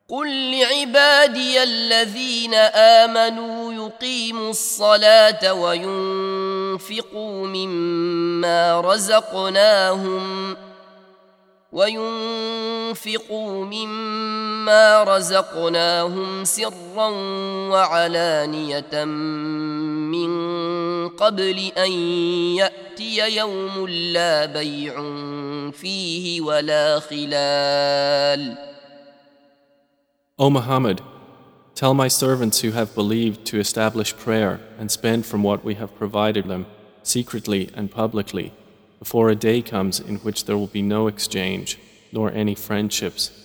قل لعبادي الذين آمنوا يقيموا الصلاة وينفقوا مما رزقناهم سرا وعلانية من قبل أن يأتي يوم لا بيع فيه ولا خلال. O Muhammad, tell my servants who have believed to establish prayer and spend from what we have provided them, secretly and publicly, before a day comes in which there will be no exchange, nor any friendships,